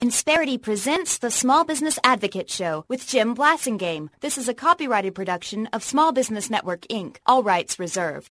Insperity presents the Small Business Advocate Show with Jim Blasingame. This is a copyrighted production of Small Business Network, Inc. All rights reserved.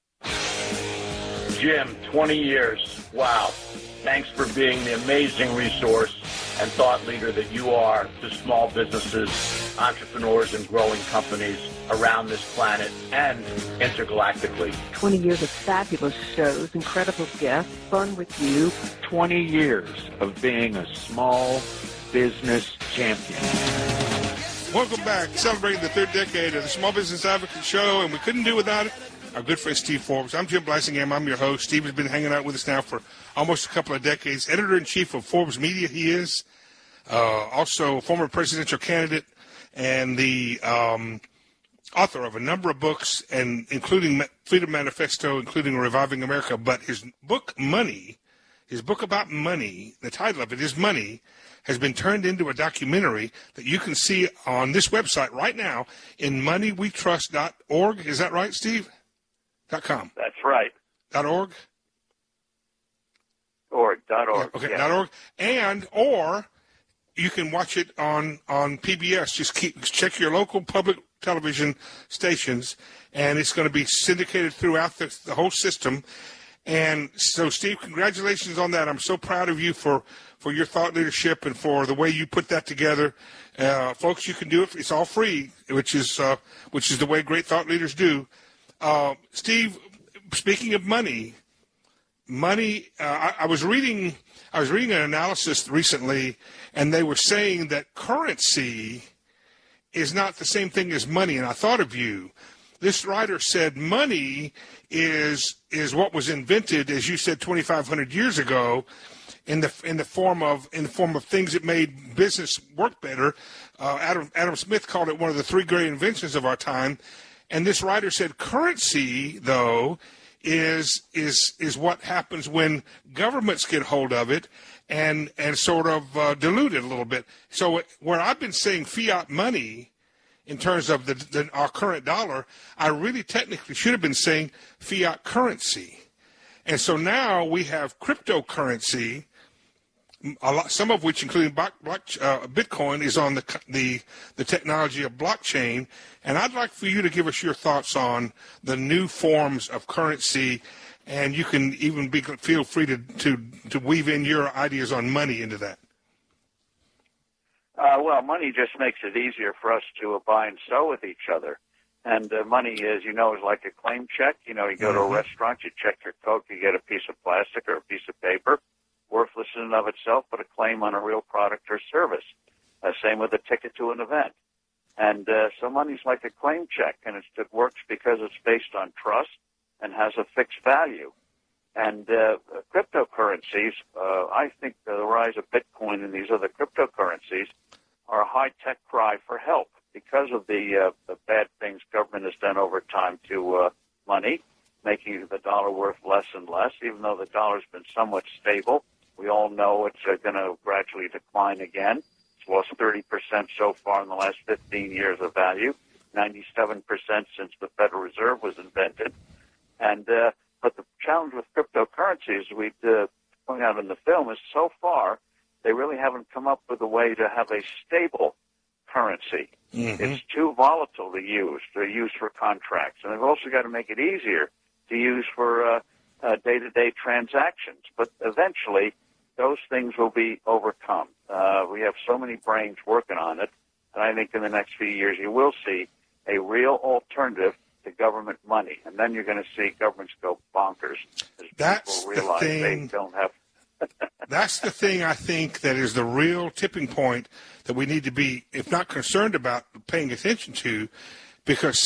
Jim, 20 years. Wow. Thanks for being the amazing resource and thought leader that you are to small businesses, entrepreneurs, and growing companies around this planet and intergalactically. 20 years of fabulous shows, incredible guests, fun with you. 20 years of being a small business champion. Welcome back. Celebrating the third decade of the Small Business Advocate Show, and we couldn't do without it. Our good friend Steve Forbes. I'm Jim Blasingame. I'm your host. Steve has been hanging out with us now for almost a couple of decades. Editor-in-chief of Forbes Media, he is. Also former presidential candidate and the author of a number of books, and including Freedom Manifesto, including Reviving America. But his book, Money, his book about money, the title of it is Money, has been turned into a documentary that you can see on this website right now in moneywetrust.org. Is that right, Steve? .com. That's right. .org? .org. Okay, yeah. .org. Or you can watch it on PBS. Just check your local public television stations, and it's going to be syndicated throughout the whole system. And so, Steve, congratulations on that. I'm so proud of you for your thought leadership and for the way you put that together. Folks, you can do it. It's all free, which is the way great thought leaders do. Steve, speaking of money, I was reading an analysis recently, and they were saying that currency is not the same thing as money. And I thought of you. This writer said money is what was invented, as you said, 2,500 years ago, in the form of things that made business work better. Adam Smith called it one of the three great inventions of our time. And this writer said currency, though, is what happens when governments get hold of it and sort of dilute it a little bit. So where I've been saying fiat money in terms of our current dollar, I really technically should have been saying fiat currency. And so now we have cryptocurrency, some of which, including Bitcoin, is on the technology of blockchain. And I'd like for you to give us your thoughts on the new forms of currency, and you can even feel free to weave in your ideas on money into that. Well, money just makes it easier for us to buy and sell with each other. And money, as you know, is like a claim check. You know, you go to a restaurant, you check your Coke, you get a piece of plastic or a piece of paper. Worthless in and of itself, but a claim on a real product or service. Same with a ticket to an event. And so money's like a claim check, and it works because it's based on trust and has a fixed value. And cryptocurrencies, I think the rise of Bitcoin and these other cryptocurrencies are a high-tech cry for help because of the bad things government has done over time to money, making the dollar worth less and less, even though the dollar's been somewhat stable. We all know it's going to gradually decline again. It's lost 30% so far in the last 15 years of value, 97% since the Federal Reserve was invented. And but the challenge with cryptocurrencies, we point out in the film, is so far they really haven't come up with a way to have a stable currency. Mm-hmm. It's too volatile to use. They're used for contracts. And they've also got to make it easier to use for day-to-day transactions. But eventually, those things will be overcome. We have so many brains working on it, and I think in the next few years you will see a real alternative to government money. And then you're going to see governments go bonkers as people realize they don't have... That's the thing, I think, that is the real tipping point that we need to be, if not concerned about, paying attention to. Because,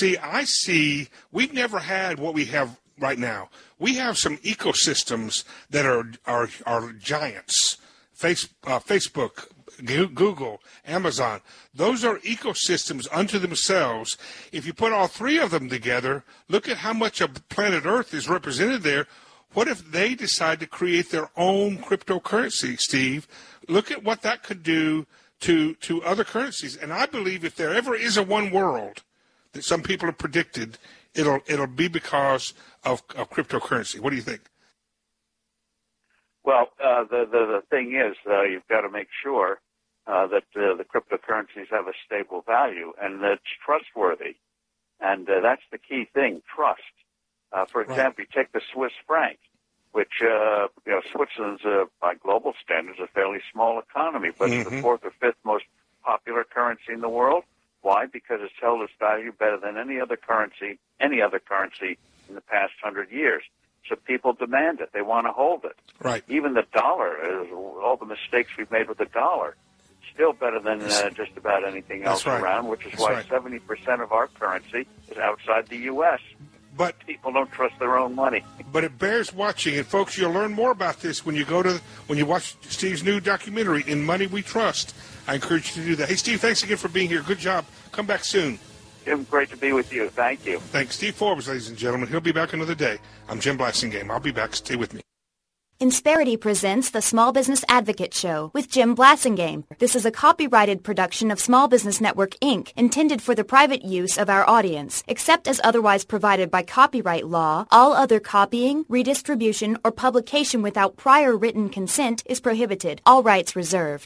we've never had what we have right now. We have some ecosystems that are giants. Facebook, Google, Amazon. Those are ecosystems unto themselves. If you put all three of them together, look at how much of planet Earth is represented there. What if they decide to create their own cryptocurrency, Steve? Look at what that could do to other currencies. And I believe if there ever is a one world that some people have predicted, it'll be because of cryptocurrency. What do you think? Well, the thing is, you've got to make sure that the cryptocurrencies have a stable value and that it's trustworthy. And that's the key thing, trust. For example, you take the Swiss franc, which, Switzerland's, by global standards, a fairly small economy, but it's the fourth or fifth most popular currency in the world. Why? Because it's held its value better than any other currency in the past 100 years. So people demand it. They want to hold it. Right. Even the dollar, all the mistakes we've made with the dollar, still better than just about anything else around, which is why 70% of our currency is outside the U.S. But people don't trust their own money. But it bears watching, and folks, you'll learn more about this when you watch Steve's new documentary, In Money We Trust. I encourage you to do that. Hey, Steve, thanks again for being here. Good job. Come back soon. Jim, great to be with you. Thank you. Thanks. Steve Forbes, ladies and gentlemen. He'll be back another day. I'm Jim Blasingame. I'll be back. Stay with me. Insperity presents the Small Business Advocate Show with Jim Blasingame. This is a copyrighted production of Small Business Network, Inc., intended for the private use of our audience. Except as otherwise provided by copyright law, all other copying, redistribution, or publication without prior written consent is prohibited. All rights reserved.